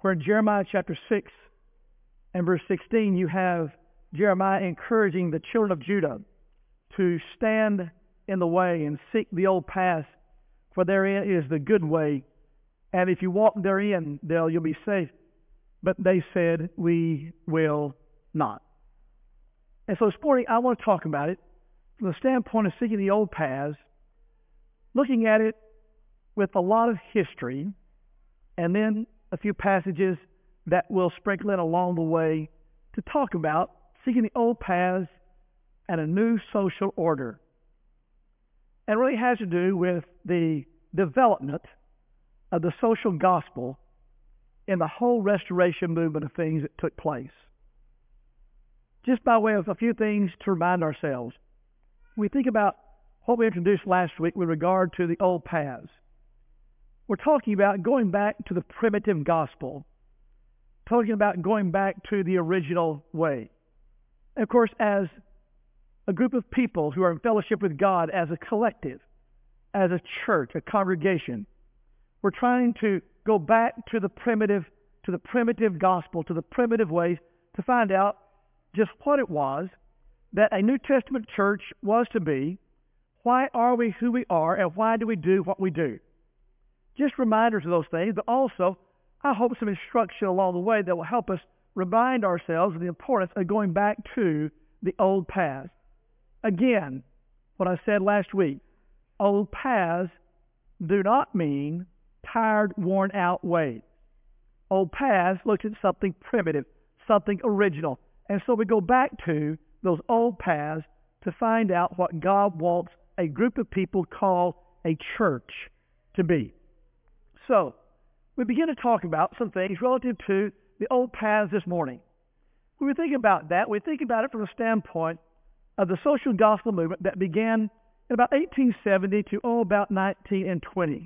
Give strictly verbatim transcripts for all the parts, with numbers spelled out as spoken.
where in Jeremiah chapter six and verse sixteen, you have Jeremiah encouraging the children of Judah to stand in the way and seek the old path, for therein is the good way, and if you walk therein, there you'll be safe. But they said, we will not. And so this morning, I want to talk about it from the standpoint of seeking the old paths, looking at it with a lot of history, and then a few passages that will sprinkle in along the way to talk about seeking the old paths and a new social order. And it really has to do with the development of the social gospel in the whole restoration movement of things that took place. Just by way of a few things to remind ourselves, we think about what we introduced last week with regard to the old paths. We're talking about going back to the primitive gospel, talking about going back to the original way. And of course, as a group of people who are in fellowship with God as a collective, as a church, a congregation, we're trying to go back to the primitive, to the primitive gospel, to the primitive ways, to find out just what it was that a New Testament church was to be. Why are we who we are, and why do we do what we do? Just reminders of those things, but also, I hope, some instruction along the way that will help us remind ourselves of the importance of going back to the old paths. Again, what I said last week, old paths do not mean tired, worn-out ways. Old paths looks at something primitive, something original. And so we go back to those old paths to find out what God wants a group of people called a church to be. So, we begin to talk about some things relative to the old paths this morning. When we think about that, we think about it from the standpoint of the social gospel movement that began in about eighteen seventy to oh, about nineteen twenty.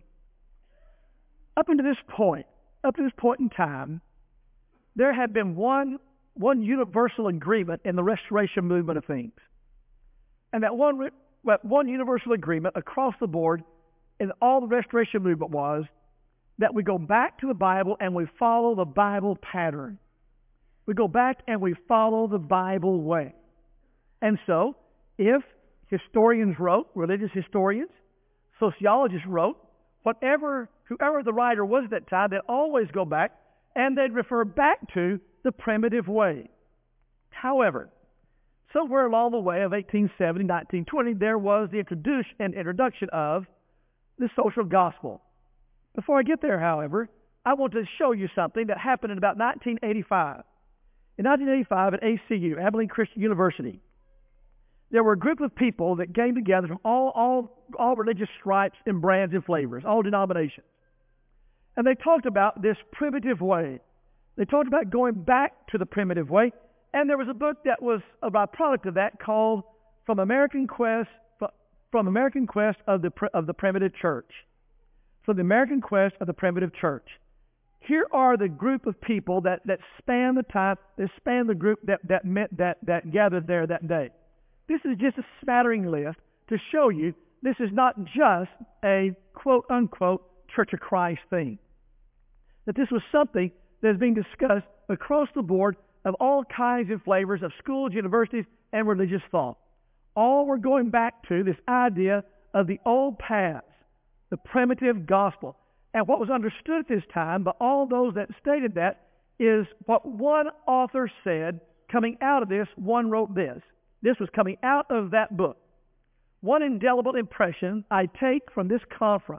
Up until this point, up to this point in time, there had been one, one universal agreement in the restoration movement of things. And that one, one universal agreement across the board in all the restoration movement was that we go back to the Bible and we follow the Bible pattern. We go back and we follow the Bible way. And so, if historians wrote, religious historians, sociologists wrote, whatever, whoever the writer was at that time, they'd always go back and they'd refer back to the primitive way. However, somewhere along the way of eighteen seventy, nineteen twenty, there was the introduction and introduction of the social gospel. Before I get there, however, I want to show you something that happened in about nineteen eighty-five. In nineteen eighty-five at A C U, Abilene Christian University, there were a group of people that came together from all, all, all religious stripes and brands and flavors, all denominations. And they talked about this primitive way. They talked about going back to the primitive way. And there was a book that was a byproduct of that called From American Quest, From American Quest of the, of the Primitive Church. From the American Quest of the Primitive Church. Here are the group of people that, that span the time, that span the group that, that met, that, that gathered there that day. This is just a smattering list to show you this is not just a quote-unquote Church of Christ thing. That this was something that is being discussed across the board of all kinds and flavors of schools, universities, and religious thought. All were going back to this idea of the old paths, the primitive gospel. And what was understood at this time by all those that stated that is what one author said coming out of this. One wrote this. This was coming out of that book. One indelible impression I take from this conference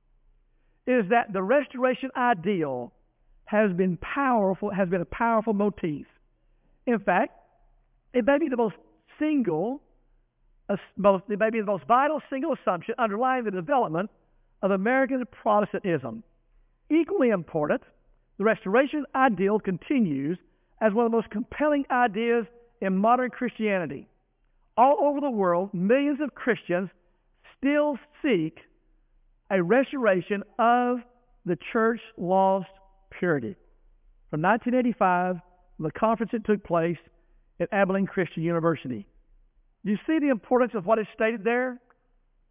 is that the restoration ideal has been powerful, has been a powerful motif. In fact, it may be the most single, uh, most, it may be the most vital single assumption underlying the development of American Protestantism. Equally important, the restoration ideal continues as one of the most compelling ideas in modern Christianity. All over the world, millions of Christians still seek a restoration of the church lost purity. From nineteen eighty-five, the conference that took place at Abilene Christian University. Do you see the importance of what is stated there?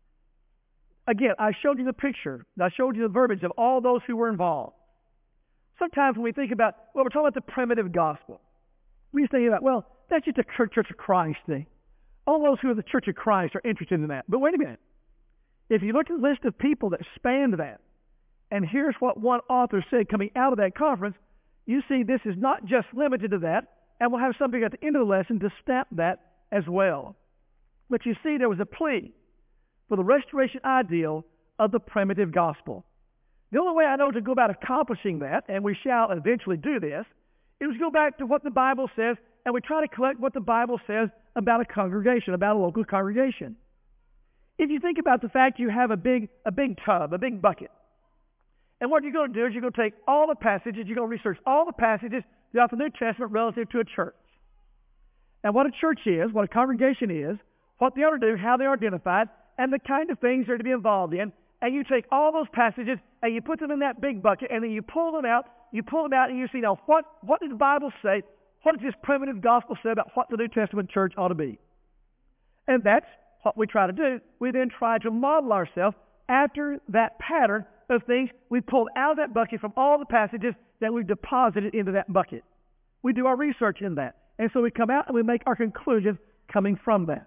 Again, I showed you the picture. I showed you the verbiage of all those who were involved. sometimes when we think about, well, we're talking about the primitive gospel, we think about, well, that's just a Church, Church of Christ thing. All those who are the Church of Christ are interested in that. But wait a minute. If you look at the list of people that spanned that, and here's what one author said coming out of that conference, you see this is not just limited to that, and we'll have something at the end of the lesson to stamp that as well. But you see there was a plea for the restoration ideal of the primitive gospel. The only way I know to go about accomplishing that, and we shall eventually do this, is go back to what the Bible says, and we try to collect what the Bible says about a congregation, about a local congregation. If you think about the fact you have a big, a big tub, a big bucket, and what you're going to do is you're going to take all the passages, you're going to research all the passages throughout the New Testament relative to a church. And what a church is, what a congregation is, what they are to do, how they are identified, and the kind of things they're to be involved in. And you take all those passages and you put them in that big bucket, and then you pull them out, you pull them out, and you see, now, what, what did the Bible say? What does this primitive gospel say about what the New Testament church ought to be? And that's what we try to do. We then try to model ourselves after that pattern of things we pulled out of that bucket from all the passages that we've deposited into that bucket. We do our research in that. And so we come out and we make our conclusions coming from that.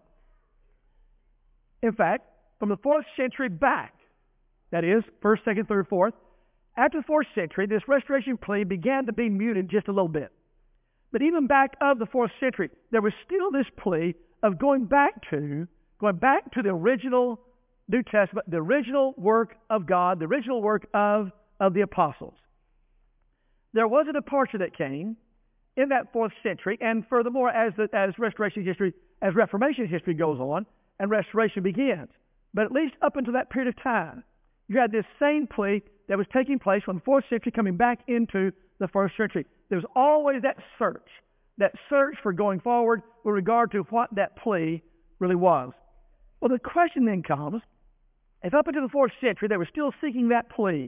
In fact, from the fourth century back, that is, first, second, third, fourth, after the fourth century, this restoration plea began to be muted just a little bit. But even back of the fourth century, there was still this plea of going back to, going back to the original New Testament, the original work of God, the original work of, of the apostles. There was a departure that came in that fourth century, and furthermore, as the, as restoration history, as Reformation history goes on, and restoration begins. But at least up until that period of time, you had this same plea that was taking place from the fourth century coming back into the first century. There was always that search, that search for going forward with regard to what that plea really was. Well, the question then comes, if up until the fourth century they were still seeking that plea,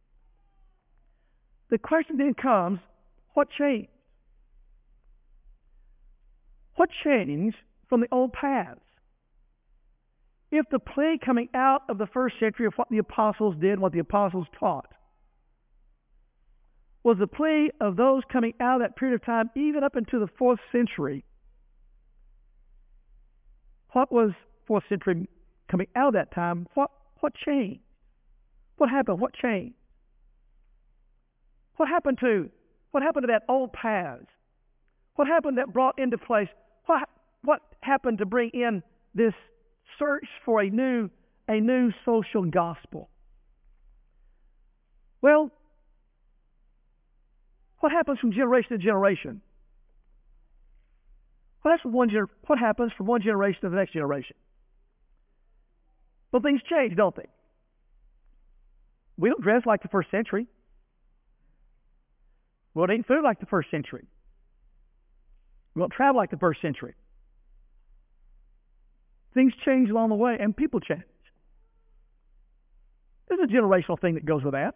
the question then comes, what changed? What changed from the old paths? If the plea coming out of the first century of what the apostles did, what the apostles taught, was the plea of those coming out of that period of time, even up into the fourth century, what was fourth century coming out of that time? What, what changed? What happened? What changed? What happened to, what happened to that old paths? What happened that brought into place? What, what happened to bring in this search for a new, a new social gospel? Well, what happens from generation to generation? What happens from one, gener- what happens from one generation to the next generation? Well, things change, don't they? We don't dress like the first century. We don't eat food like the first century. We don't travel like the first century. Things change along the way, and people change. There's a generational thing that goes with that.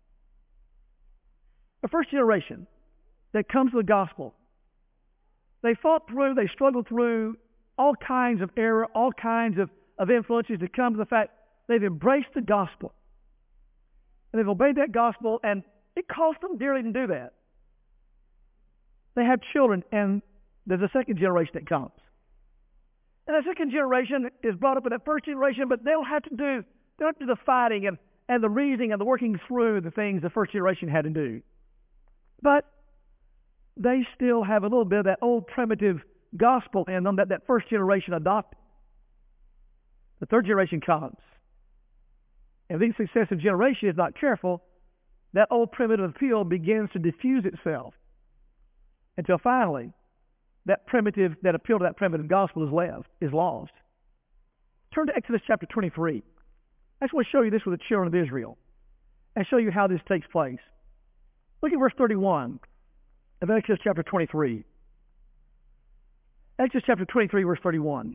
The first generation that comes to the gospel, they fought through, they struggled through all kinds of error, all kinds of, of influences to come to the fact they've embraced the gospel. And they've obeyed that gospel, and it cost them dearly to do that. They have children, and there's a second generation that comes. And the second generation is brought up in that first generation, but they'll have to do, they'll have to do the fighting and, and the reasoning and the working through the things the first generation had to do. But they still have a little bit of that old primitive gospel in them that that first generation adopted. The third generation comes. And if the successive generation is not careful, that old primitive appeal begins to diffuse itself until finally that primitive, that appeal to that primitive gospel is left, is lost. Turn to Exodus chapter twenty-three. I just want to show you this with the children of Israel and show you how this takes place. Look at verse thirty-one of Exodus chapter twenty-three. Exodus chapter twenty-three, verse thirty-one.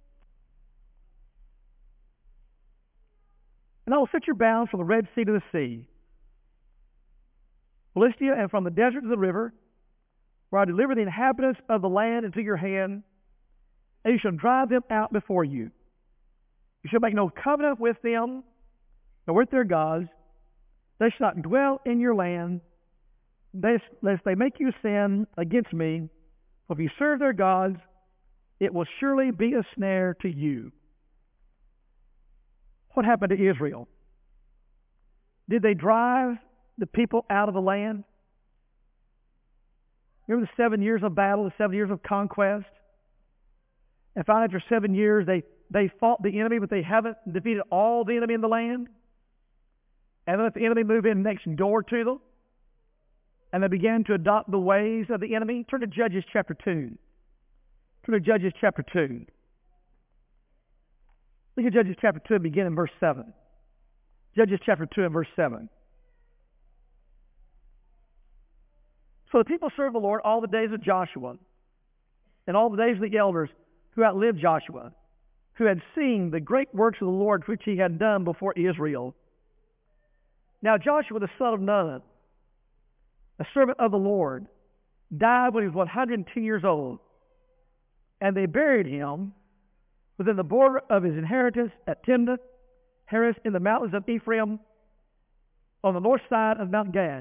And I will set your bounds from the Red Sea to the sea, Philistia, and from the desert to the river, where I deliver the inhabitants of the land into your hand, and you shall drive them out before you. You shall make no covenant with them, nor with their gods. They shall not dwell in your land, lest, lest they make you sin against me. For if you serve their gods, it will surely be a snare to you. What happened to Israel? Did they drive the people out of the land? Remember the seven years of battle, the seven years of conquest? And finally, after seven years, they, they fought the enemy, but they haven't defeated all the enemy in the land. And then let the enemy move in next door to them. And they began to adopt the ways of the enemy. Turn to Judges chapter two. Turn to Judges chapter two. Look at Judges chapter two and begin in verse seven. Judges chapter two and verse seven. So the people served the Lord all the days of Joshua and all the days of the elders who outlived Joshua, who had seen the great works of the Lord which he had done before Israel. Now Joshua the son of Nun, a servant of the Lord, died when he was one hundred ten years old, and they buried him within the border of his inheritance at Timnath Heres in the mountains of Ephraim on the north side of Mount Gash.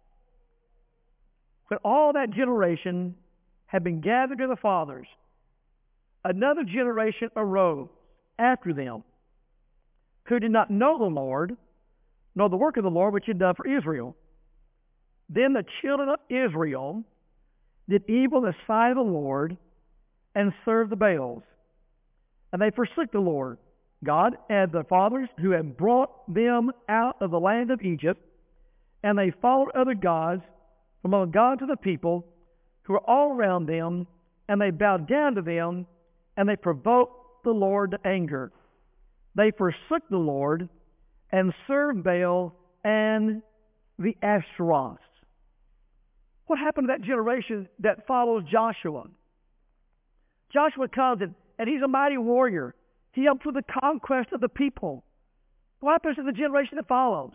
When all that generation had been gathered to the fathers, another generation arose after them, who did not know the Lord, nor the work of the Lord which he had done for Israel. Then the children of Israel did evil in the sight of the Lord, and served the Baals. And they forsook the Lord God and the fathers who had brought them out of the land of Egypt, and they followed other gods from among gods of the people who were all around them, and they bowed down to them, and they provoked the Lord to anger. They forsook the Lord and served Baal and the Ashtaroth. What happened to that generation that follows Joshua? Joshua comes and, and he's a mighty warrior. He helps with the conquest of the people. What happens to the generation that follows?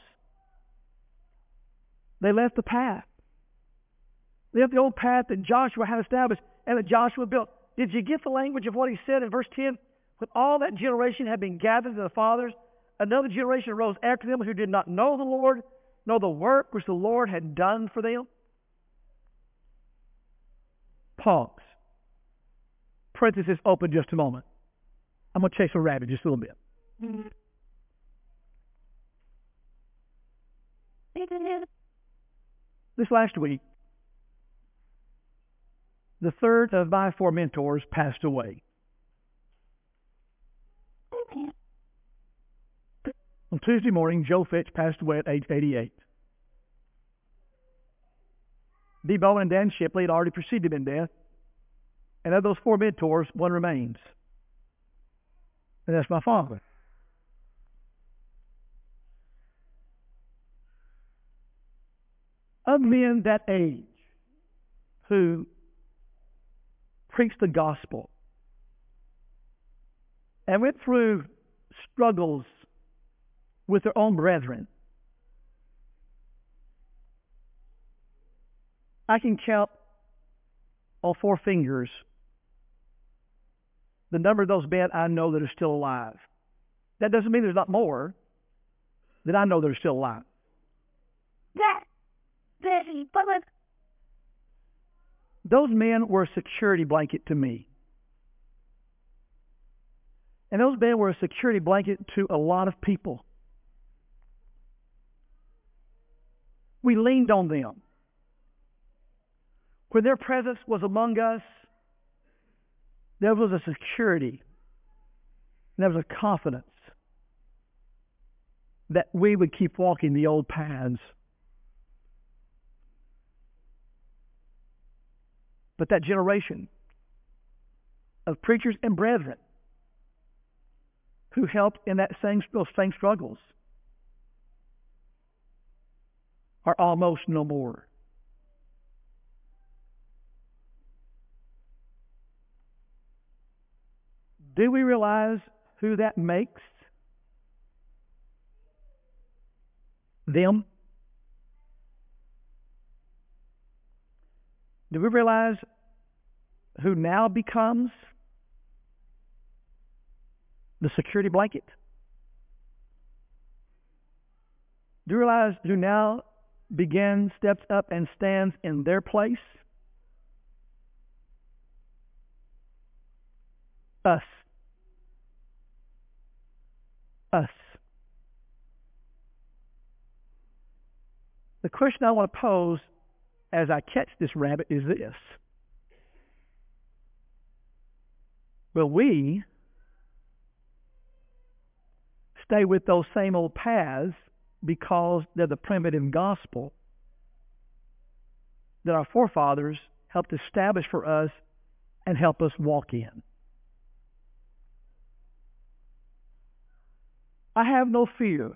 They left the path. They left the old path that Joshua had established and that Joshua built. Did you get the language of what he said in verse ten? When all that generation had been gathered to the fathers, another generation arose after them who did not know the Lord, nor the work which the Lord had done for them. Pause. Parenthesis open just a moment. I'm going to chase a rabbit just a little bit. Mm-hmm. This last week, the third of my four mentors passed away. Okay. On Tuesday morning, Joe Fitch passed away at age eighty-eight. Dee Bowen and Dan Shipley had already preceded him in death. And of those four mentors, one remains. And that's my father. Of men that age who preached the gospel and went through struggles with their own brethren, I can count on four fingers the number of those men I know that are still alive. That doesn't mean there's not more that I know that are still alive. Those men were a security blanket to me. And those men were a security blanket to a lot of people. We leaned on them. When their presence was among us, there was a security, and there was a confidence that we would keep walking the old paths. But that generation of preachers and brethren who helped in that same, those same struggles are almost no more. Do we realize who that makes? Them? Do we realize who now becomes the security blanket? Do you realize who now begins, steps up, and stands in their place? Us. Us. The question I want to pose as I catch this rabbit is this. Will we stay with those same old paths because they're the primitive gospel that our forefathers helped establish for us and help us walk in? I have no fear.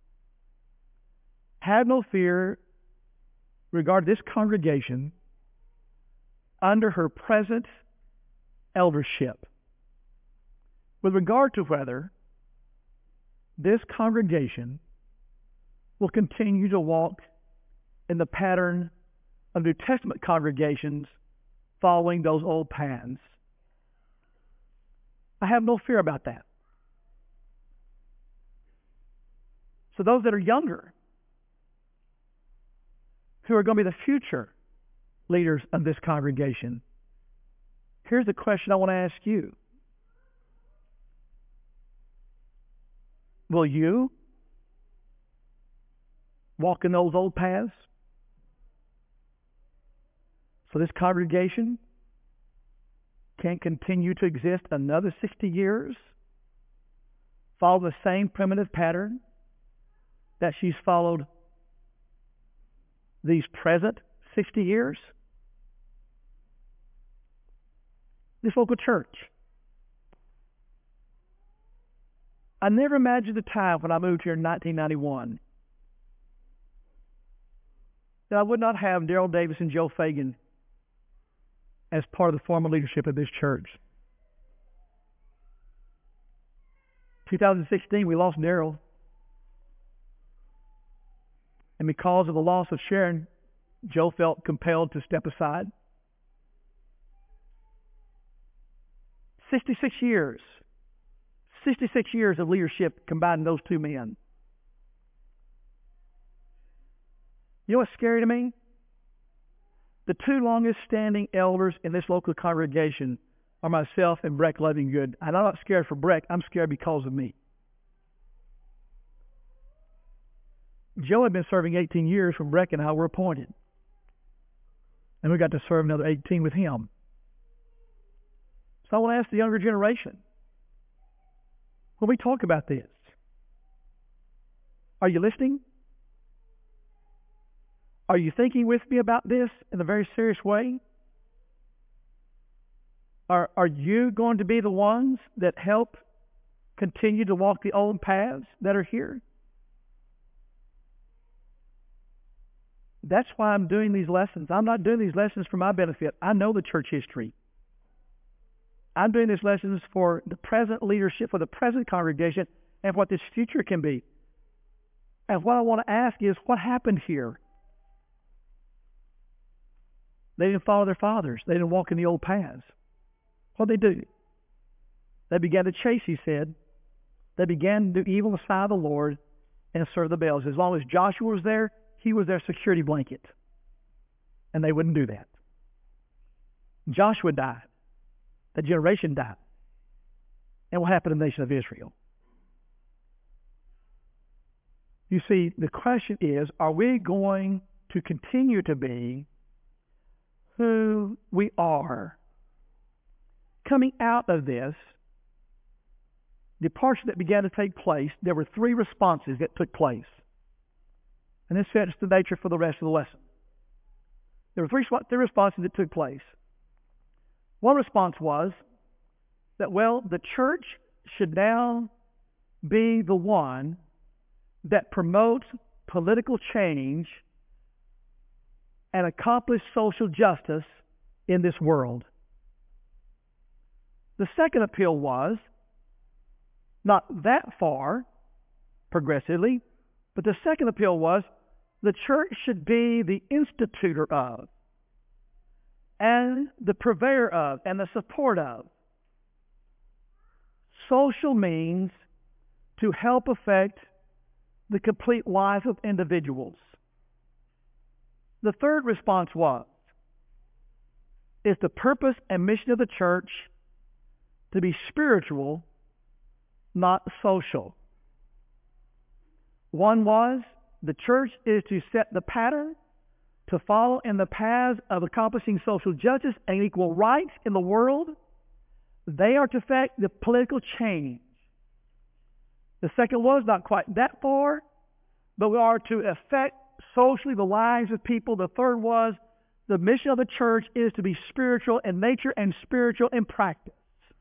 Have no fear regarding this congregation under her present eldership, with regard to whether this congregation will continue to walk in the pattern of New Testament congregations following those old paths. I have no fear about that. So those that are younger, who are going to be the future leaders of this congregation, here's the question I want to ask you. Will you walk in those old paths so this congregation can continue to exist another sixty years, follow the same primitive pattern that she's followed these present sixty years? This local church. I never imagined the time when I moved here in nineteen ninety-one that I would not have Daryl Davis and Joe Fagan as part of the formal leadership of this church. twenty sixteen, we lost Daryl. And because of the loss of Sharon, Joe felt compelled to step aside. sixty-six years. sixty-six years of leadership combining those two men. You know what's scary to me? The two longest standing elders in this local congregation are myself and Breck Lovingood. And I'm not scared for Breck. I'm scared because of me. Joe had been serving eighteen years when Breck and I were appointed. And we got to serve another eighteen with him. So I want to ask the younger generation, when we talk about this, are you listening? Are you thinking with me about this in a very serious way? Are, are you going to be the ones that help continue to walk the old paths that are here? That's why I'm doing these lessons. I'm not doing these lessons for my benefit. I know the church history. I'm doing these lessons for the present leadership, for the present congregation, and what this future can be. And what I want to ask is, what happened here? They didn't follow their fathers. They didn't walk in the old paths. What did they do? They began to chase, he said. They began to do evil in the sight of the Lord and serve the Baals. As long as Joshua was there, he was their security blanket. And they wouldn't do that. Joshua died. That generation died. And what happened to the nation of Israel? You see, the question is, are we going to continue to be who we are? Coming out of this departure that began to take place, there were three responses that took place. And this sets the nature for the rest of the lesson. There were three, three responses that took place. One response was that, well, the church should now be the one that promotes political change and accomplish social justice in this world. The second appeal was not that far progressively, but the second appeal was the church should be the institutor of and the purveyor of and the support of social means to help affect the complete life of individuals. The third response was, is the purpose and mission of the church to be spiritual, not social. One was, the church is to set the pattern to follow in the paths of accomplishing social justice and equal rights in the world. They are to affect the political change. The second was not quite that far, but we are to affect socially the lives of people. The third was, the mission of the church is to be spiritual in nature and spiritual in practice.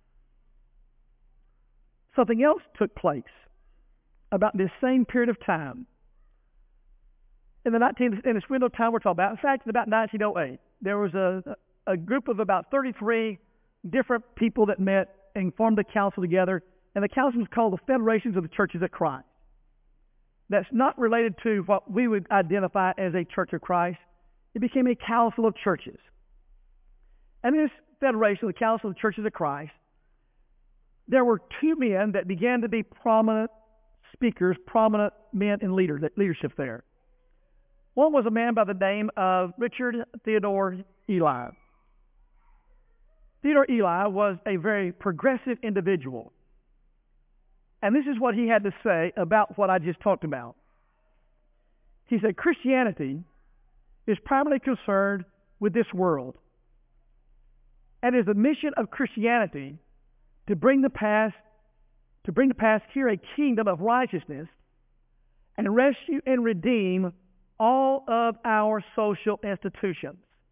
Something else took place about this same period of time. In the nineteenth, in this window of time we're talking about, in fact, in about nineteen oh eight, there was a, a group of about thirty-three different people that met and formed a council together, and the council was called the Federations of the Churches of Christ. That's not related to what we would identify as a Church of Christ. It became a council of churches. And in this federation, the Council of Churches of Christ, there were two men that began to be prominent speakers, prominent men in leader, leadership there. One was a man by the name of Richard Theodore Ely. Theodore Ely was a very progressive individual. And this is what he had to say about what I just talked about. He said, Christianity is primarily concerned with this world. And it is the mission of Christianity to bring the past, to bring to pass here a kingdom of righteousness and rescue and redeem all of our social institutions.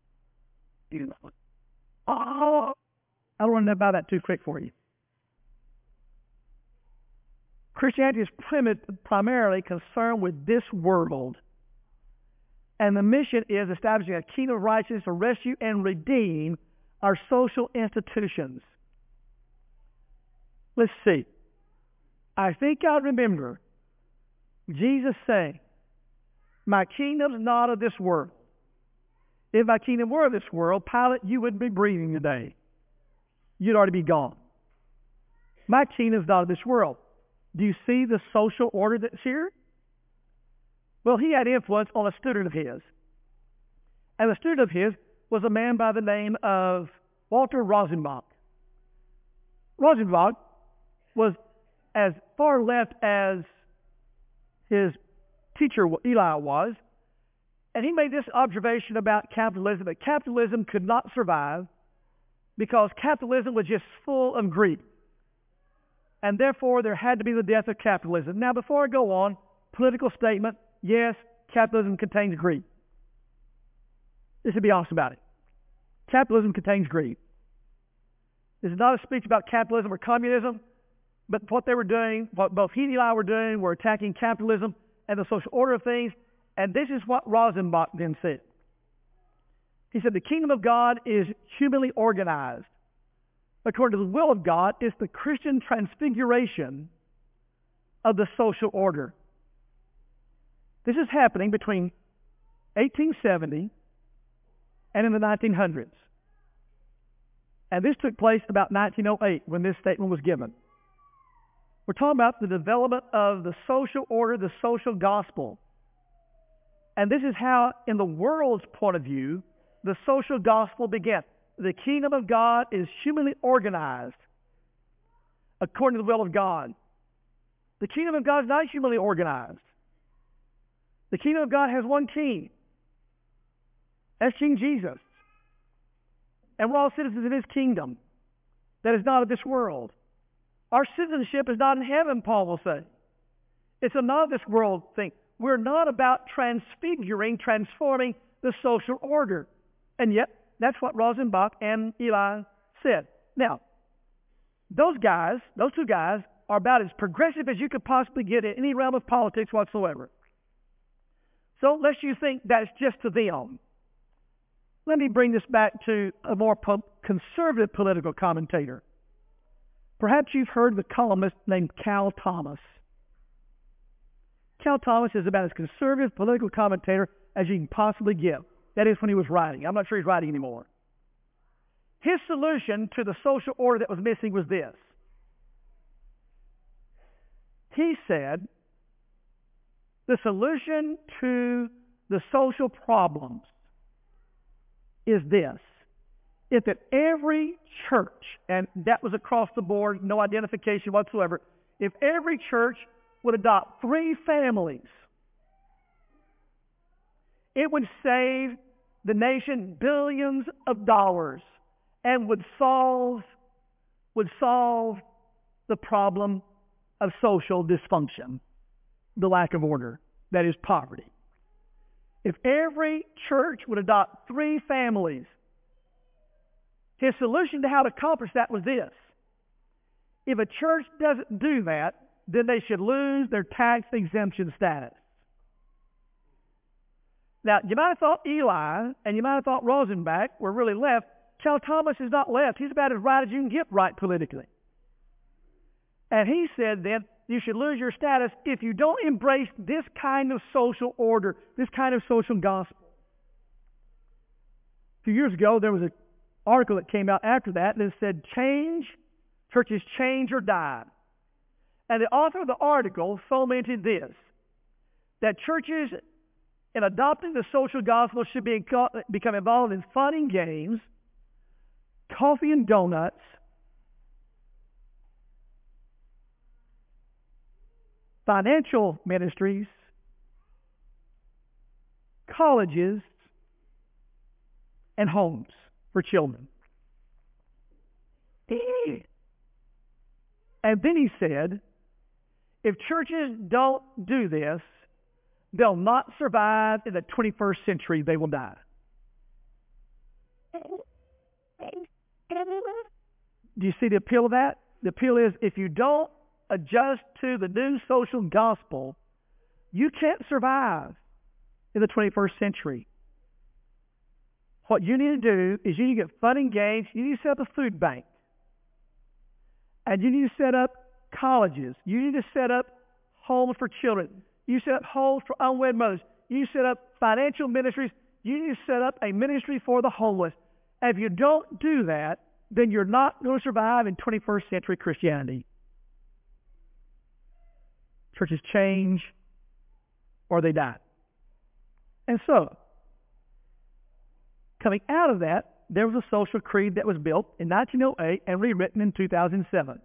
Oh, I don't want to buy that too quick for you. Christianity is primarily concerned with this world. And the mission is establishing a kingdom of righteousness to rescue and redeem our social institutions. Let's see. I think I remember Jesus saying, my kingdom's not of this world. If my kingdom were of this world, Pilate, you wouldn't be breathing today. You'd already be gone. My kingdom's not of this world. Do you see the social order that's here? Well, he had influence on a student of his. And the student of his was a man by the name of Walter Rosenbach. Rosenbach was as far left as his teacher Eli was, and he made this observation about capitalism, that capitalism could not survive because capitalism was just full of greed. And therefore, there had to be the death of capitalism. Now, before I go on, political statement, yes, capitalism contains greed. Let's be honest about it. Capitalism contains greed. This is not a speech about capitalism or communism, but what they were doing, what both he and Eli were doing, were attacking capitalism and the social order of things. And this is what Rosenbach then said. He said, the kingdom of God is humanly organized. According to the will of God, it's the Christian transfiguration of the social order. This is happening between eighteen seventy and in the nineteen hundreds. And this took place about nineteen oh eight when this statement was given. We're talking about the development of the social order, the social gospel. And this is how, in the world's point of view, the social gospel began. The kingdom of God is humanly organized according to the will of God. The kingdom of God is not humanly organized. The kingdom of God has one king. That's King Jesus. And we're all citizens of his kingdom that is not of this world. Our citizenship is not in heaven, Paul will say. It's a not of this world thing. We're not about transfiguring, transforming the social order. And yet, that's what Rosenbach and Eli said. Now, those guys, those two guys, are about as progressive as you could possibly get in any realm of politics whatsoever. So let's you think that's just to them. Let me bring this back to a more po- conservative political commentator. Perhaps you've heard the columnist named Cal Thomas. Cal Thomas is about as conservative political commentator as you can possibly get. That is when he was writing. I'm not sure he's writing anymore. His solution to the social order that was missing was this. He said, the solution to the social problems is this. If at every church, and that was across the board, no identification whatsoever, if every church would adopt three families, it would save the nation billions of dollars and would solve, would solve the problem of social dysfunction, the lack of order, that is poverty. If every church would adopt three families, his solution to how to accomplish that was this. If a church doesn't do that, then they should lose their tax exemption status. Now, you might have thought Eli and you might have thought Rosenbach were really left. Charles Thomas is not left. He's about as right as you can get right politically. And he said then, you should lose your status if you don't embrace this kind of social order, this kind of social gospel. A few years ago, there was an article that came out after that that said, change, churches change or die. And the author of the article fomented this, that churches in adopting the social gospel should be, become involved in fun and games, coffee and donuts, financial ministries, colleges, and homes for children. And then he said, if churches don't do this, they'll not survive in the twenty-first century. They will die. Do you see the appeal of that? The appeal is if you don't adjust to the new social gospel, you can't survive in the twenty-first century. What you need to do is you need to get fun and games. You need to set up a food bank. And you need to set up colleges. You need to set up homes for children. You set up homes for unwed mothers. You set up financial ministries. You need to set up a ministry for the homeless. And if you don't do that, then you're not going to survive in twenty-first century Christianity. Churches change or they die. And so, coming out of that, there was a social creed that was built in nineteen oh eight and rewritten in two thousand seven.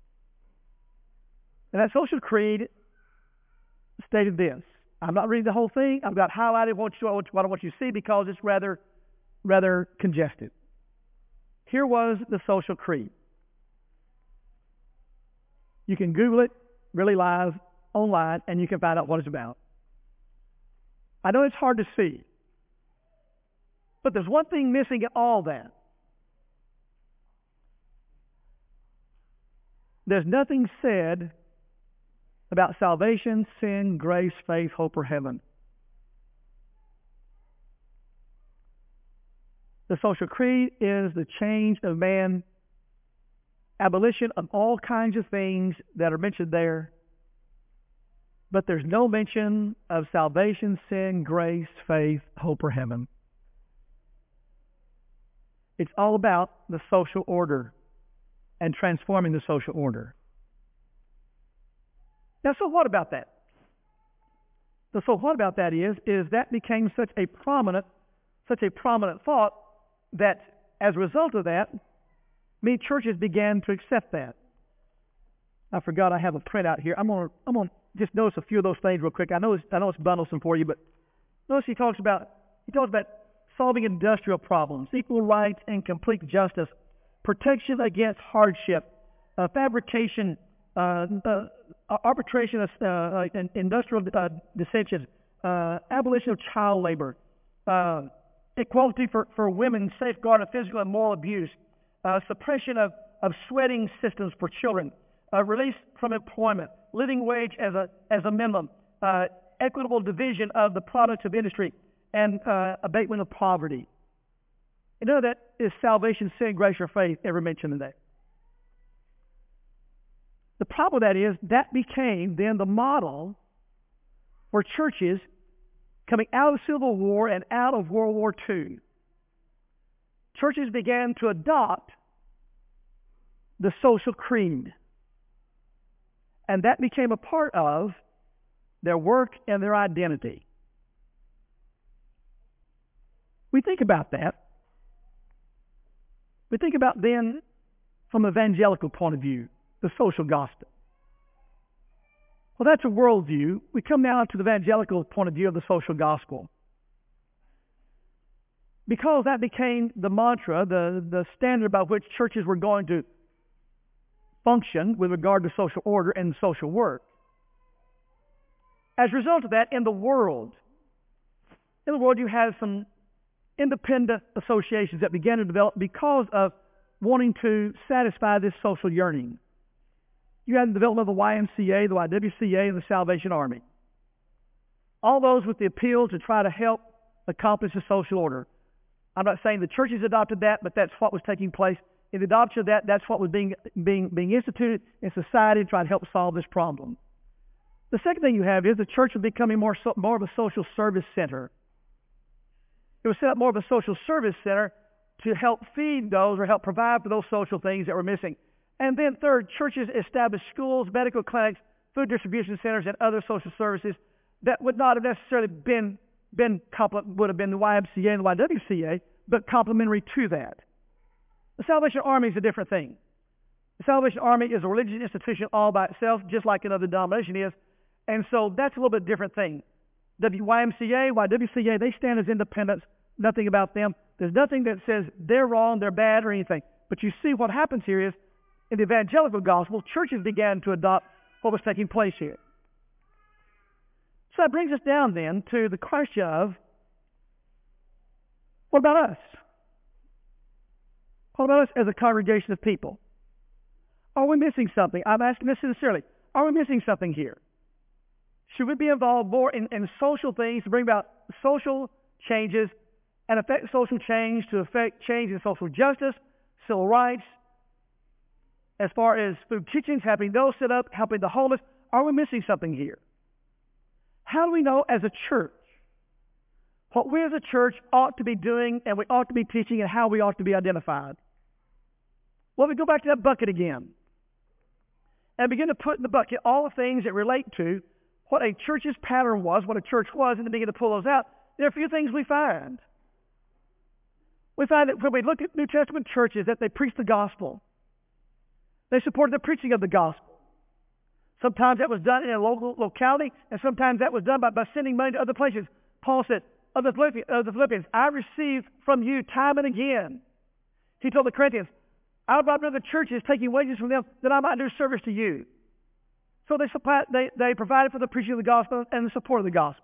And that social creed stated this. I'm not reading the whole thing. I've got highlighted what, you, what I want you to see because it's rather, rather congested. Here was the social creed. You can Google it, really live, online, and you can find out what it's about. I know it's hard to see, but there's one thing missing in all that. There's nothing said about salvation, sin, grace, faith, hope, or heaven. The social creed is the change of man, abolition of all kinds of things that are mentioned there, but there's no mention of salvation, sin, grace, faith, hope, or heaven. It's all about the social order and transforming the social order. Now, so what about that? The so what about that is, is that became such a prominent, such a prominent thought that as a result of that, many churches began to accept that. I forgot I have a printout here. I'm gonna, I'm gonna just notice a few of those things real quick. I know it's, I know it's bundlesome for you, but notice he talks about, he talks about solving industrial problems, equal rights and complete justice, protection against hardship, uh, fabrication, uh, uh, arbitration of uh, uh, industrial uh, dissensions, uh, abolition of child labor, uh, equality for, for women, safeguard of physical and moral abuse, uh, suppression of, of sweating systems for children, uh, release from employment, living wage as a, as a minimum, uh, equitable division of the products of industry, and uh, abatement of poverty. You know that is salvation, sin, grace, or faith ever mentioned in that? The problem with that is that became then the model for churches coming out of the Civil War and out of World War Two. Churches began to adopt the social creed. And that became a part of their work and their identity. We think about that. We think about then from an evangelical point of view, the social gospel. Well, that's a worldview. We come now to the evangelical point of view of the social gospel. Because that became the mantra, the, the standard by which churches were going to function with regard to social order and social work. As a result of that, in the world, in the world you have some independent associations that began to develop because of wanting to satisfy this social yearning. You had the development of the Y M C A, the Y W C A, and the Salvation Army. All those with the appeal to try to help accomplish the social order. I'm not saying the churches adopted that, but that's what was taking place. In the adoption of that, that's what was being being being instituted in society to try to help solve this problem. The second thing you have is the church was becoming more so, more of a social service center. It was set up more of a social service center to help feed those or help provide for those social things that were missing. And then third, churches established schools, medical clinics, food distribution centers, and other social services that would not have necessarily been, been would have been the Y M C A and the Y W C A, but complementary to that. The Salvation Army is a different thing. The Salvation Army is a religious institution all by itself, just like another denomination is, and so that's a little bit different thing. The Y M C A, Y W C A, they stand as independents, nothing about them. There's nothing that says they're wrong, they're bad, or anything. But you see what happens here is, in the evangelical gospel, churches began to adopt what was taking place here. So that brings us down then to the question of, what about us? What about us as a congregation of people? Are we missing something? I'm asking this sincerely. Are we missing something here? Should we be involved more in, in social things to bring about social changes and affect social change to affect change in social justice, civil rights, as far as food kitchens, helping those set up, helping the homeless? Are we missing something here? How do we know as a church what we as a church ought to be doing and we ought to be teaching and how we ought to be identified? Well, we go back to that bucket again and begin to put in the bucket all the things that relate to what a church's pattern was, what a church was, and then begin to pull those out. There are a few things we find. We find that when we look at New Testament churches, that they preach the gospel. They supported the preaching of the gospel. Sometimes that was done in a local locality, and sometimes that was done by, by sending money to other places. Paul said, of the, Philippians, of the Philippians, I received from you time and again. He told the Corinthians, I would rather the churches taking wages from them that I might do service to you. So they, supply, they, they provided for the preaching of the gospel and the support of the gospel.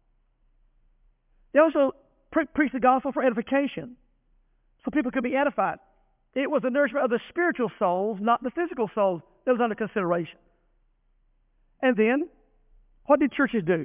They also pre- preached the gospel for edification, so people could be edified. It was the nourishment of the spiritual souls, not the physical souls, that was under consideration. And then, what did churches do?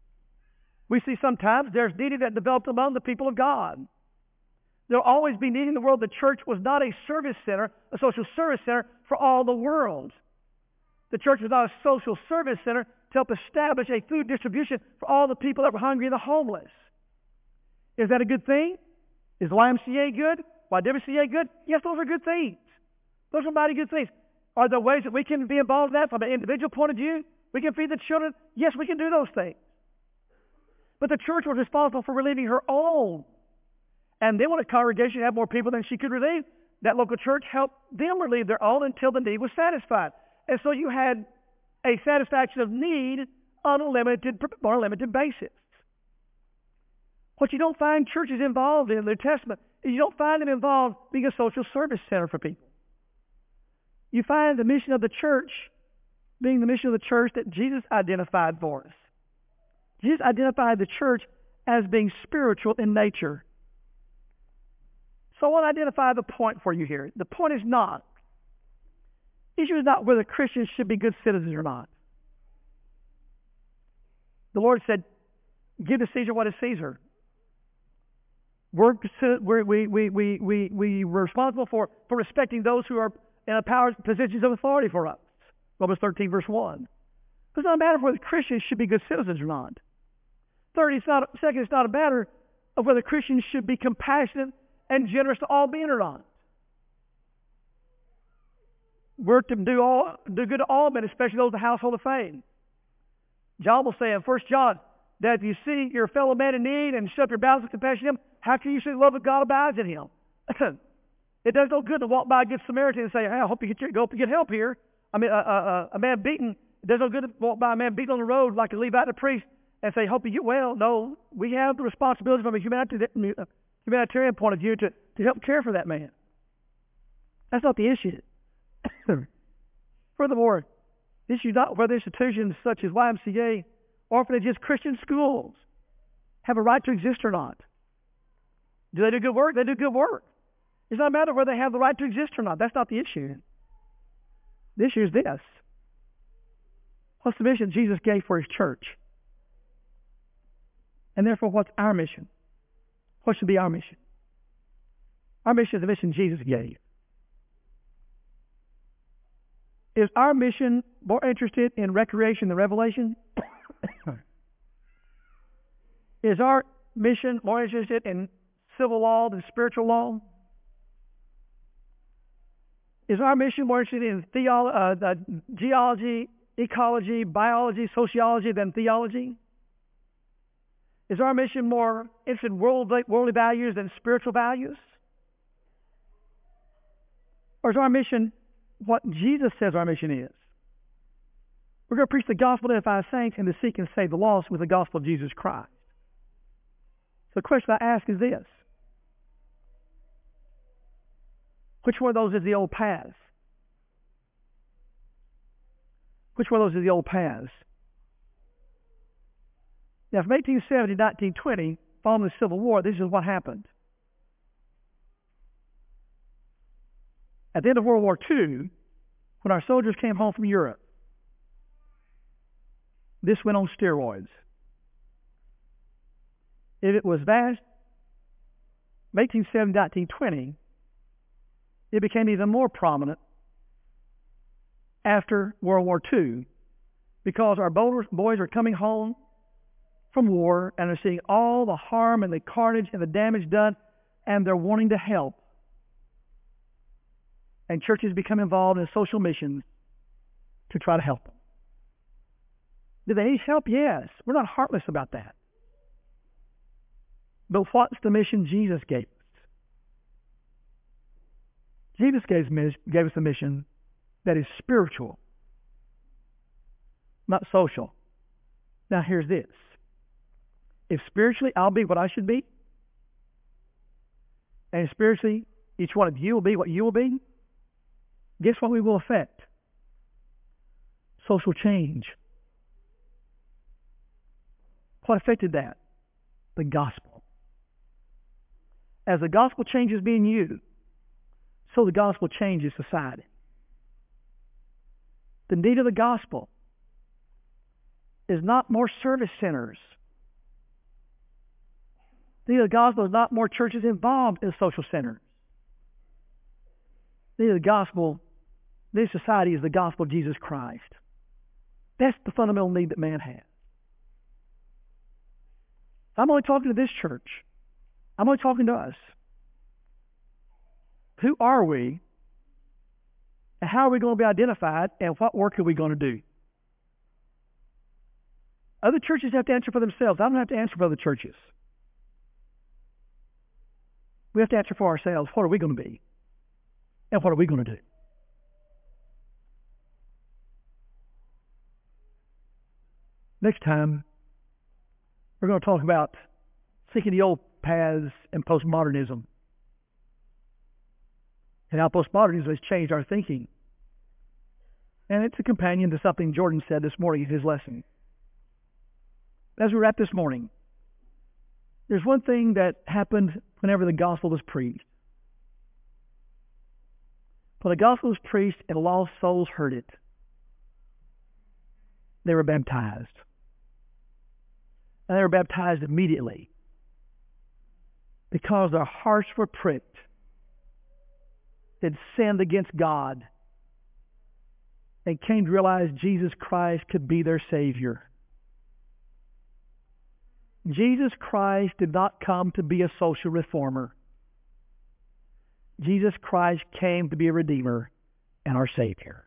We see sometimes there's needing that developed among the people of God. There'll always be needing in the world. The church was not a service center, a social service center for all the world. The church was not a social service center to help establish a food distribution for all the people that were hungry and the homeless. Is that a good thing? Is the Y M C A good? Y W C A good? Yes, those are good things. Those are mighty good things. Are there ways that we can be involved in that from an individual point of view? We can feed the children? Yes, we can do those things. But the church was responsible for relieving her own. And then when a congregation had more people than she could relieve, that local church helped them relieve their own until the need was satisfied. And so you had a satisfaction of need on a limited, on a limited basis. What you don't find churches involved in the New Testament is you don't find them involved being a social service center for people. You find the mission of the church being the mission of the church that Jesus identified for us. Jesus identified the church as being spiritual in nature. So I want to identify the point for you here. The point is not, the issue is not whether Christians should be good citizens or not. The Lord said, give to Caesar what is Caesar. We're, we're, we, we, we, we, we were responsible for, for respecting those who are in power positions of authority for us. Romans thirteen, verse one. It's not a matter of whether Christians should be good citizens or not. Third, it's not, second, it's not a matter of whether Christians should be compassionate and generous to all men or not. We're to do all do good to all men, especially those of the household of faith. John will say in First John that if you see your fellow man in need and shut up your bowels of compassion to him, how can you say the love of God abides in him? It does no good to walk by a good Samaritan and say, hey, I hope you get, go up and get help here. I mean, uh, uh, a man beaten, it does no good to walk by a man beaten on the road like a Levite the priest and say, hope you get well. No, we have the responsibility from a humanitarian, humanitarian point of view to, to help care for that man. That's not the issue. Furthermore, the issue is not whether institutions such as Y M C A, orphanages, Christian schools have a right to exist or not. Do they do good work? They do good work. It's not a matter whether they have the right to exist or not. That's not the issue. The issue is this. What's the mission Jesus gave for his church? And therefore, what's our mission? What should be our mission? Our mission is the mission Jesus gave. Is our mission more interested in recreation than revelation? Is our mission more interested in civil law than spiritual law? Is our mission more interested in theolo- uh, uh, geology, ecology, biology, sociology than theology? Is our mission more interested in worldly, worldly values than spiritual values? Or is our mission what Jesus says our mission is? We're going to preach the gospel to edify saints and to seek and save the lost with the gospel of Jesus Christ. So the question I ask is this. Which one of those is the old paths? Which one of those is the old paths? Now, from eighteen seventy to nineteen twenty, following the Civil War, this is what happened. At the end of World War Two, when our soldiers came home from Europe, this went on steroids. If it was vast, from eighteen seventy to nineteen twenty, it became even more prominent after World War Two because our boys are coming home from war and are seeing all the harm and the carnage and the damage done, and they're wanting to help. And churches become involved in social missions to try to help them. Do they need help? Yes. We're not heartless about that. But what's the mission Jesus gave us? Jesus gave, gave us a mission that is spiritual, not social. Now here's this. If spiritually I'll be what I should be, and spiritually each one of you will be what you will be, guess what we will affect? Social change. What affected that? The gospel. As the gospel changes me and you, so the gospel changes society. The need of the gospel is not more service centers. The need of the gospel is not more churches involved in social centers. The need of the gospel, this society is the gospel of Jesus Christ. That's the fundamental need that man has. I'm only talking to this church. I'm only talking to us. Who are we? And how are we going to be identified? And what work are we going to do? Other churches have to answer for themselves. I don't have to answer for other churches. We have to answer for ourselves. What are we going to be? And what are we going to do? Next time, we're going to talk about seeking the old paths and postmodernism. And how postmodernism has changed our thinking. And it's a companion to something Jordan said this morning in his lesson. As we wrap this morning, there's one thing that happened whenever the gospel was preached. When the gospel was preached and lost souls heard it, they were baptized. And they were baptized immediately because their hearts were pricked. They'd sinned against God and came to realize Jesus Christ could be their Savior. Jesus Christ did not come to be a social reformer. Jesus Christ came to be a Redeemer and our Savior.